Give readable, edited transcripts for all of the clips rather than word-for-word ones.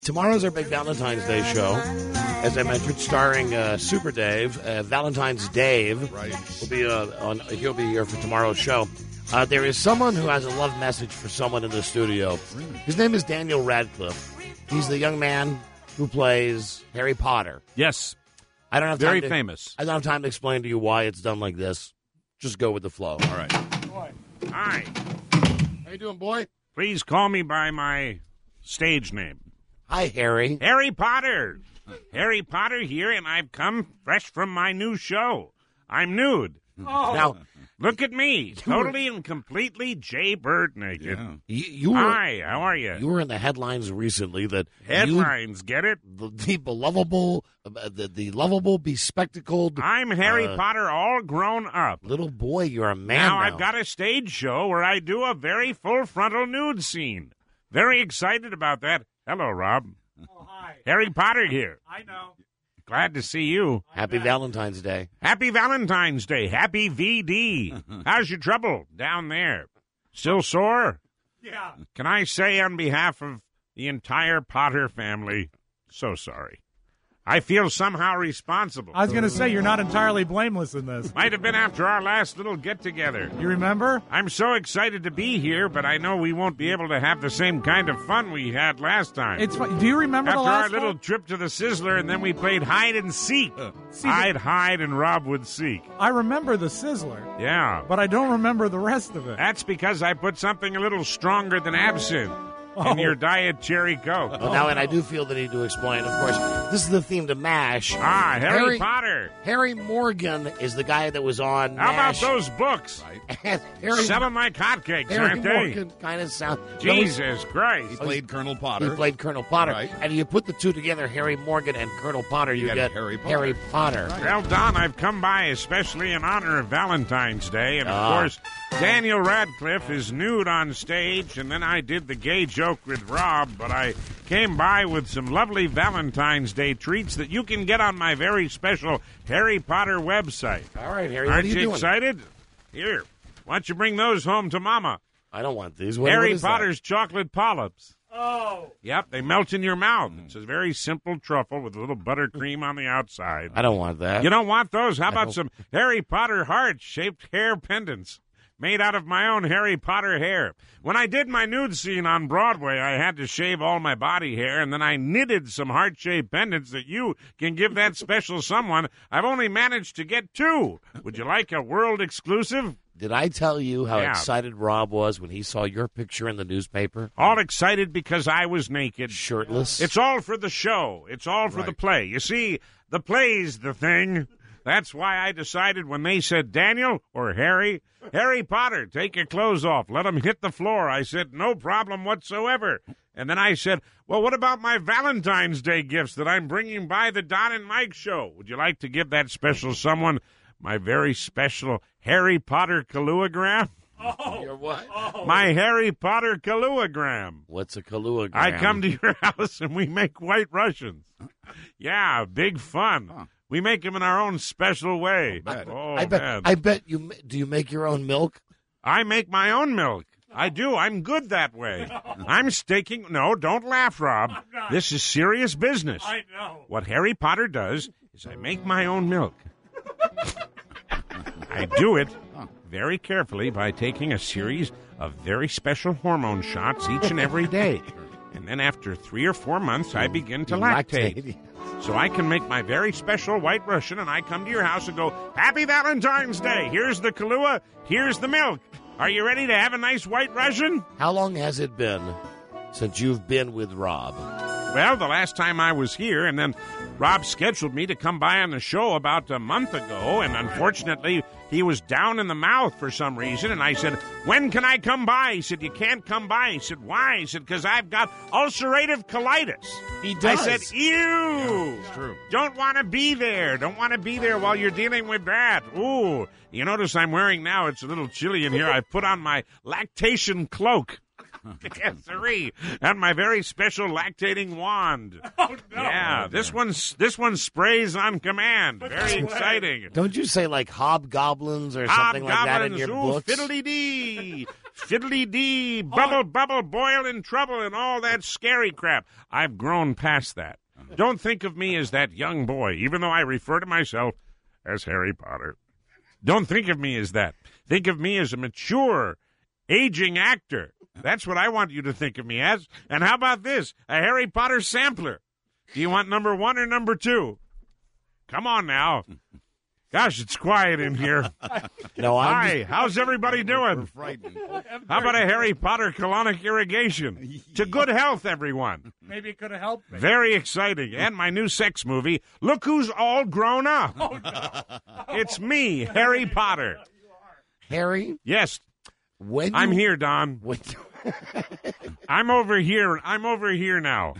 Tomorrow's our big Valentine's Day show. As I mentioned, starring Super Dave. Valentine's Dave will be he'll be here for tomorrow's show. There is someone who has a love message for someone in the studio. His name is Daniel Radcliffe. He's the young man who plays Harry Potter. Yes. I don't have time Very famous. I don't have time to explain to you why it's done like this. Just go with the flow. All right. Hi. How you doing, boy? Please call me by my stage name. Hi, Harry. Harry Potter. Harry Potter here, and I've come fresh from my new show. I'm nude. Oh. Now, look at me, totally and completely Jay Bird naked. Yeah. You were, Hi, how are you? You were in the headlines recently that Headlines, get it? The lovable, bespectacled. I'm Harry Potter, all grown up. Little boy, you're a man now. I've got a stage show where I do a very full frontal nude scene. Very excited about that. Hello, Rob. Oh, hi. Harry Potter here. I know. Glad to see you. Happy Valentine's Day. Happy Valentine's Day. Happy VD. How's your trouble down there? Still sore? Yeah. Can I say on behalf of the entire Potter family, so sorry. I feel somehow responsible. I was going to say, you're not entirely blameless in this. Might have been after our last little get-together. You remember? I'm so excited to be here, but I know we won't be able to have the same kind of fun we had last time. It's fun. Do you remember after the last our little one? trip to the Sizzler, and then we played hide and seek. I'd hide and Rob would seek. I remember the Sizzler. Yeah. But I don't remember the rest of it. That's because I put something a little stronger than absinthe in your Diet Cherry Coke. Well, now, and I do feel the need to explain, of course, this is the theme to MASH. Harry Potter. Harry Morgan is the guy that was on How MASH. about those books? Sell them like hotcakes, Harry aren't Morgan they? kind of sound. Jesus Christ. He played Colonel Potter. He played Colonel Potter. Right. And you put the two together, Harry Morgan and Colonel Potter, you get Harry Potter. Harry Potter. Right. Well, Don, I've come by especially in honor of Valentine's Day, and of course, Daniel Radcliffe is nude on stage, and then I did the gay joke with Rob, but I came by with some lovely Valentine's Day treats that you can get on my very special Harry Potter website. All right, Harry, Aren't what are you doing? excited? Here, why don't you bring those home to Mama? I don't want these. Harry what is Potter's chocolate polyps. Oh. Yep, they melt in your mouth. It's a very simple truffle with a little buttercream on the outside. that? I don't want that. You don't want those? How about some Harry Potter heart-shaped hair pendants made out of my own Harry Potter hair? When I did my nude scene on Broadway, I had to shave all my body hair, and then I knitted some heart-shaped pendants that you can give that special someone. I've only managed to get 2. Would you like a world exclusive? Did I tell you how Yeah. excited Rob was when he saw your picture in the newspaper? All excited because I was naked. Shirtless? It's all for the show. It's all for the play. You see, the play's the thing. That's why I decided when they said, Daniel or Harry Potter, take your clothes off. Let them hit the floor. I said, no problem whatsoever. And then I said, well, what about my Valentine's Day gifts that I'm bringing by the Don and Mike show? Would you like to give that special someone my very special Harry Potter Kahlua-gram? Your what? My Harry Potter Kahlua-gram. What's a Kahlua-gram? I come to your house and we make White Russians. Yeah, big fun. Huh. We make them in our own special way. bet. Oh, I bet. man. I bet you. Do you make your own milk? I make my own milk. I do. I'm good that way. I'm staking. No, don't laugh, Rob. This is serious business. I know. What Harry Potter does is I make my own milk. I do it very carefully by taking a series of very special hormone shots each and every day. And then after 3 or 4 months, I begin to lactate. So I can make my very special White Russian, and I come to your house and go, Happy Valentine's Day. Here's the Kahlua. Here's the milk. Are you ready to have a nice White Russian? How long has it been since you've been with Rob? Well, the last time I was here, and then Rob scheduled me to come by on the show about a month ago, and unfortunately, he was down in the mouth for some reason, and I said, when can I come by? He said, you can't come by. He said, why? He said, because I've got ulcerative colitis. He does. I said, ew. Yeah, it's true. Don't want to be there. Don't want to be there while you're dealing with that. Ooh. You notice I'm wearing now, it's a little chilly in here. I put on my lactation cloak. Yes, sirree. And my very special lactating wand. Oh, no. Yeah, this one sprays on command. Very exciting. Don't you say like hobgoblins or something like that in your Hobgoblins, books? fiddly-dee. fiddly-dee, bubble, boil in trouble, and all that scary crap. I've grown past that. Don't think of me as that young boy, even though I refer to myself as Harry Potter. Don't think of me as that. Think of me as a mature, aging actor. That's what I want you to think of me as. And how about this? A Harry Potter sampler. Do you want number 1 or number 2? Come on now. Gosh, it's quiet in here. No, Hi, how's everybody doing? We're frightened. How about a Harry Potter colonic irrigation? To good health, everyone. Maybe it could have helped me. Very exciting. And my new sex movie, Look Who's All Grown Up. Oh, no. It's me, Harry Potter. Harry, Yes, when I'm you- here, Don. when- I'm over here. I'm over here now.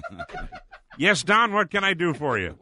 Yes, Don, what can I do for you?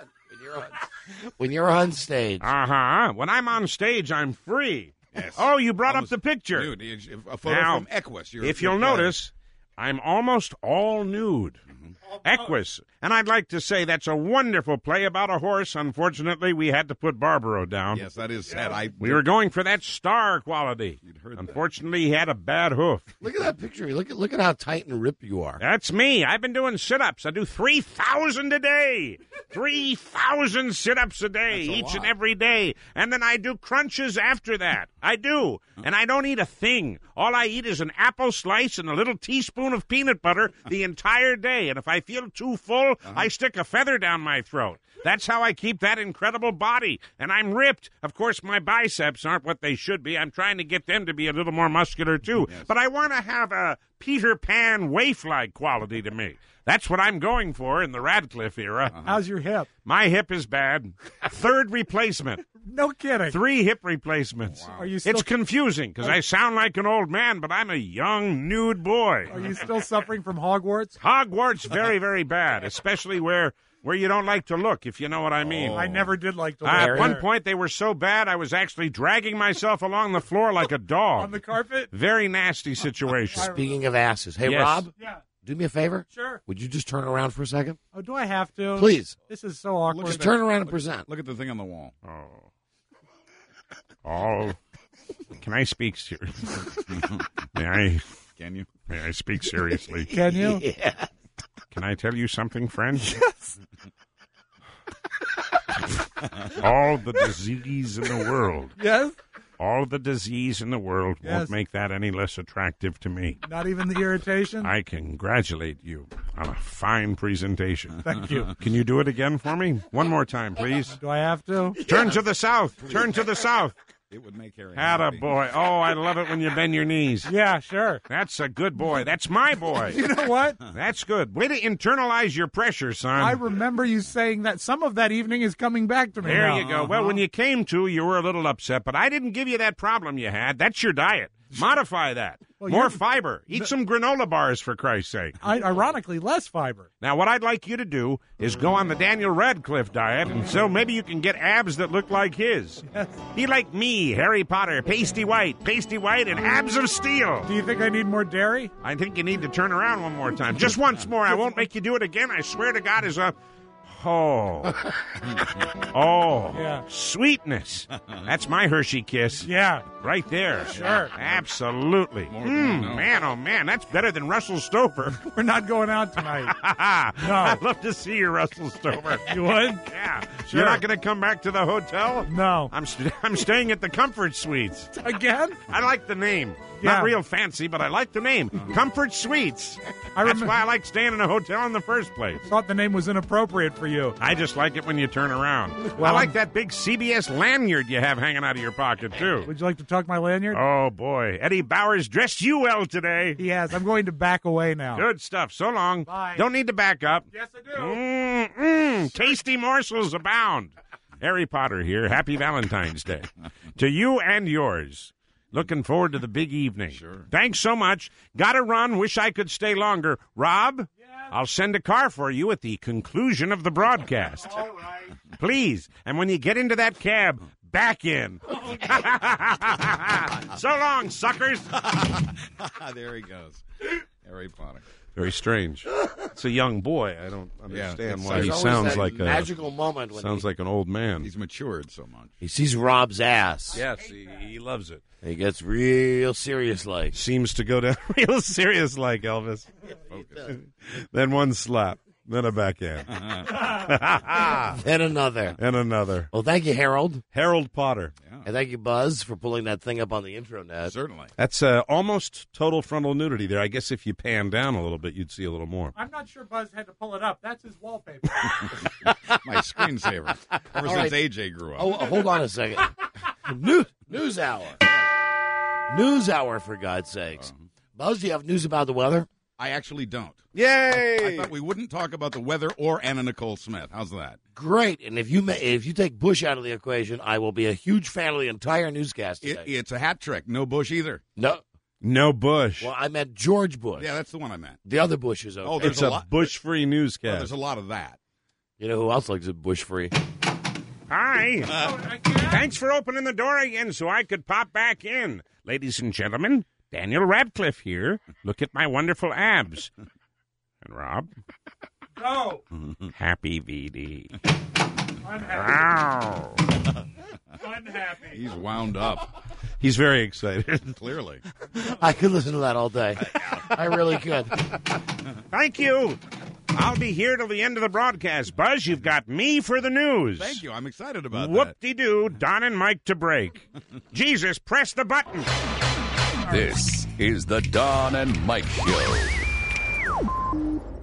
when you're on stage. Uh-huh. When I'm on stage, I'm free. Yes. Oh, you brought Almost- up the picture. Dude, a photo Now, from Equus. If you'll notice, I'm almost all nude. Equus. And I'd like to say that's a wonderful play about a horse. Unfortunately, we had to put Barbaro down. Yes, that is sad. We were going for that star quality. heard that. Unfortunately, he had a bad hoof. Look at that picture. Look at how tight and ripped you are. That's me. I've been doing sit-ups. I do 3,000 a day. 3,000 sit-ups a day, That's a each lot. and every day. And then I do crunches after that. I do. And I don't eat a thing. All I eat is an apple slice and a little teaspoon of peanut butter the entire day. And if I feel too full, I stick a feather down my throat. That's how I keep that incredible body. And I'm ripped. Of course, my biceps aren't what they should be. I'm trying to get them to be a little more muscular, too. Yes. But I want to have a Peter Pan waif-like quality to me. That's what I'm going for in the Radcliffe era. How's your hip? My hip is bad. 3rd replacement. No kidding. 3 hip replacements. Are you still It's confusing because I sound like an old man, but I'm a young, nude boy. Are you still suffering from Hogwarts? Hogwarts, very, very bad, especially where you don't like to look, if you know what I mean. I never did like to look At one there. point, they were so bad, I was actually dragging myself along the floor like a dog. On the carpet? Very nasty situation. Speaking of asses, hey Yes. Rob, Yeah. do me a favor. Sure. Would you just turn around for a second, Oh, do I have to? please? This is so awkward. Just turn around and present. Look at the thing on the wall. Oh. Can I speak seriously? May Can you? I speak seriously? Can you? Yeah. Can I tell you something, friend? Yes. All the disease in the world, Yes? all the disease in the world Yes. won't make that any less attractive to me. Not even the irritation? I congratulate you on a fine presentation. Thank you. Can you do it again for me? One more time, please. Do I have to? Turn to the south. Turn to the south. It would make Harry Atta happy. boy. Oh, I love it when you bend your knees. Yeah, sure. That's a good boy. That's my boy. You know what? That's good. Way to internalize your pressure, son. I remember you saying that some of that evening is coming back to me There now. you go. Well, when you came to, you were a little upset, but I didn't give you that problem you had. That's your diet. Modify that. Well, More you're- fiber. Eat some granola bars, for Christ's sake. Ironically, less fiber. Now, what I'd like you to do is go on the Daniel Radcliffe diet, and so maybe you can get abs that look like his. Yes. He like me, Harry Potter, pasty white, and abs of steel. Do you think I need more dairy? I think you need to turn around one more time. Just once more. I won't make you do it again. I swear to God, is a... Oh. Oh. Yeah. Sweetness. That's my Hershey kiss. Yeah. Right there. Sure. Absolutely. More than you know. Man, oh man, that's better than Russell Stover. We're not going out tonight. No. I'd love to see you, Russell Stover. You would? Yeah. Sure. You're not going to come back to the hotel? No. I'm staying at the Comfort Suites. Again? I like the name. Yeah. Not real fancy, but I like the name. Comfort Suites. I That's remem- why I like staying in a hotel in the first place. Thought the name was inappropriate for you. I just like it when you turn around. I Well, like that big CBS lanyard you have hanging out of your pocket, too. Would you like to tuck my lanyard? Oh, boy. Eddie Bowers dressed you well today. He has. I'm going to back away now. Good stuff. So long. Bye. Don't need to back up. Yes, I do. Tasty morsels abound. Harry Potter here. Happy Valentine's Day. To you and yours. Looking forward to the big evening. Sure. Thanks so much. Gotta run. Wish I could stay longer. Rob, I'll send a car for you at the conclusion of the broadcast. All right. Please. And when you get into that cab, back in. So long, suckers. There he goes. Harry Potter. Very strange. It's a young boy. I don't understand why There's he always sounds that like magical moment when sounds like an old man. He's matured so much. he sees Rob's ass. Yes, he loves it. He gets real serious like. Seems to go down real serious like Elvis. Then one slap, then a backhand, Then another. and another. Well, thank you, Harold. Harold Potter. And thank you, Buzz, for pulling that thing up on the intranet. Certainly. That's almost total frontal nudity there. I guess if you pan down a little bit, you'd see a little more. I'm not sure Buzz had to pull it up. That's his wallpaper. My screensaver. Ever All since right. AJ grew up. Oh, hold on a second. News hour. News hour, for God's sakes. Buzz, do you have news about the weather? I actually don't. Yay! I thought we wouldn't talk about the weather or Anna Nicole Smith. How's that? Great. And if you take Bush out of the equation, I will be a huge fan of the entire newscast today. It's a hat trick. No Bush either. No Bush. Well, I meant George Bush. Yeah, that's the one I meant. The other Bush is okay. Oh, there's It's a a lot. Bush-free Well, newscast. there's a lot of that. You know who else likes a Bush free? Hi. Thanks for opening the door again so I could pop back in. Ladies and gentlemen, Daniel Radcliffe here. Look at my wonderful abs. And Rob, No. happy VD. Unhappy. Ow. Unhappy. He's wound up, He's very excited. clearly. I could listen to that all day. I really could. Thank you. I'll be here till the end of the broadcast. Buzz, you've got me for the news. Thank you. I'm excited about that. Whoop-de-doo, Don and Mike to break. Jesus, press the button. This is the Don and Mike Show.